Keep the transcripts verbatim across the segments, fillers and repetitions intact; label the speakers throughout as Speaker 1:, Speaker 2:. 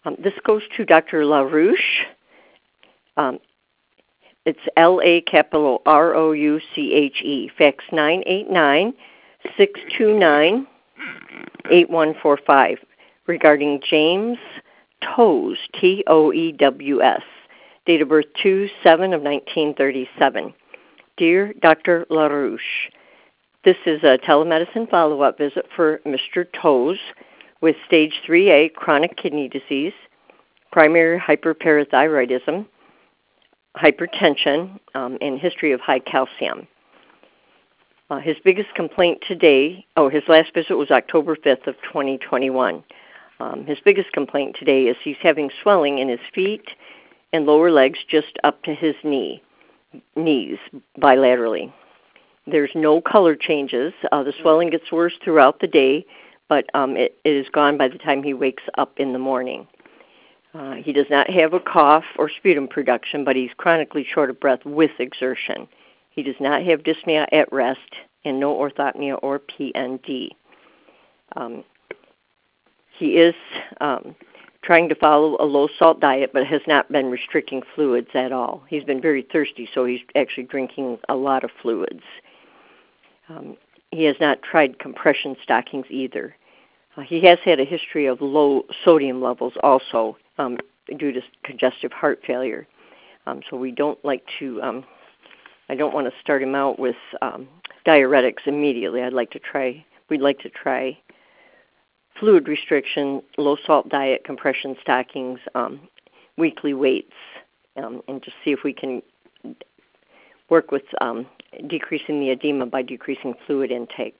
Speaker 1: Um, this goes to Doctor LaRouche. Um, it's L A capital R O U C H E, fax nine eight nine, six two nine, eight one four five, regarding James Toews, T O E W S, date of birth two seven of nineteen thirty-seven. Dear Doctor LaRouche, this is a telemedicine follow-up visit for Mister Toews with stage three A chronic kidney disease, primary hyperparathyroidism, hypertension, um, and history of high calcium. Uh, his biggest complaint today, oh, his last visit was October fifth of twenty twenty-one. Um, his biggest complaint today is he's having swelling in his feet and lower legs just up to his knee, knees bilaterally. There's no color changes. Uh, the swelling gets worse throughout the day, but um, it, it is gone by the time he wakes up in the morning. Uh, he does not have a cough or sputum production, but he's chronically short of breath with exertion. He does not have dyspnea at rest and no orthopnea or P N D. Um, he is um, trying to follow a low-salt diet, but has not been restricting fluids at all. He's been very thirsty, so he's actually drinking a lot of fluids. Um, he has not tried compression stockings either. Uh, he has had a history of low sodium levels also um, due to congestive heart failure. Um, so we don't like to, um, I don't want to start him out with um, diuretics immediately. I'd like to try, we'd like to try fluid restriction, low-salt diet, compression stockings, um, weekly weights, um, and just see if we can work with um, decreasing the edema by decreasing fluid intake.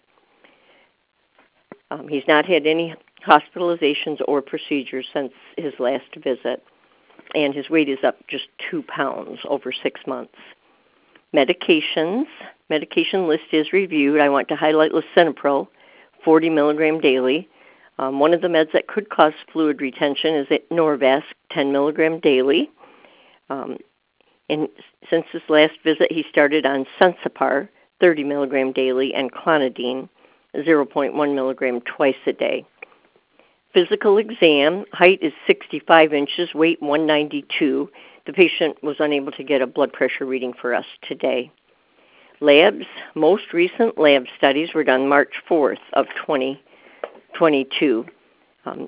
Speaker 1: Um, he's not had any hospitalizations or procedures since his last visit, and his weight is up just two pounds over six months. Medications, medication list is reviewed. I want to highlight lisinopril, forty milligram daily. Um, one of the meds that could cause fluid retention is Norvasc, ten milligram daily. Um, and since his last visit, he started on Sensipar, thirty milligram daily, and Clonidine, zero point one milligram twice a day. Physical exam, height is sixty-five inches, weight one ninety-two. The patient was unable to get a blood pressure reading for us today. Labs, most recent lab studies were done March fourth of twenty twenty-two. Um,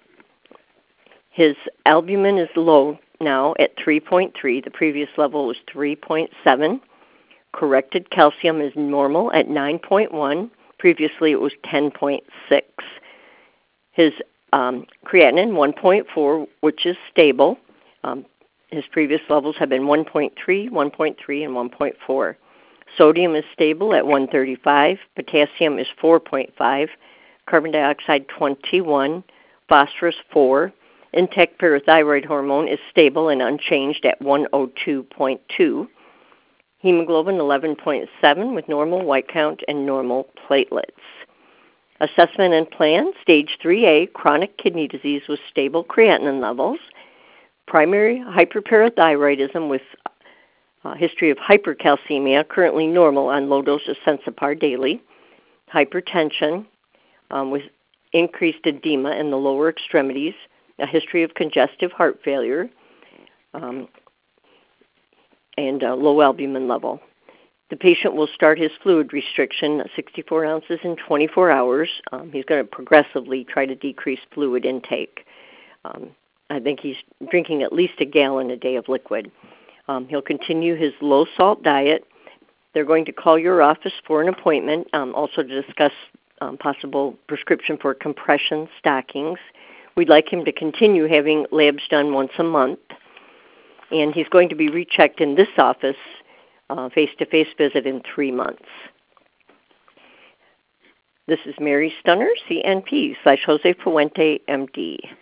Speaker 1: his albumin is low now at three point three. The previous level was three point seven. Corrected calcium is normal at nine point one. Previously it was ten point six. His um, creatinine, one point four, which is stable. Um, his previous levels have been one point three, one point three, and one point four. Sodium is stable at one thirty-five. Potassium is four point five. Carbon dioxide, twenty-one. Phosphorus, four. Intact parathyroid hormone is stable and unchanged at one oh two point two. Hemoglobin, eleven point seven, with normal white count and normal platelets. Assessment and plan, stage three A, chronic kidney disease with stable creatinine levels. Primary hyperparathyroidism with uh, history of hypercalcemia, currently normal on low dose of Sensipar daily. Hypertension um, with increased edema in the lower extremities. A history of congestive heart failure. Um, and uh, low albumin level. The patient will start his fluid restriction, sixty-four ounces in twenty-four hours. Um, he's going to progressively try to decrease fluid intake. Um, I think he's drinking at least a gallon a day of liquid. Um, he'll continue his low-salt diet. They're going to call your office for an appointment, um, also to discuss um, possible prescription for compression stockings. We'd like him to continue having labs done once a month. And he's going to be rechecked in this office, uh, face-to-face visit in three months. This is Mary Stunner, C N P, slash Jose Fuente, M D.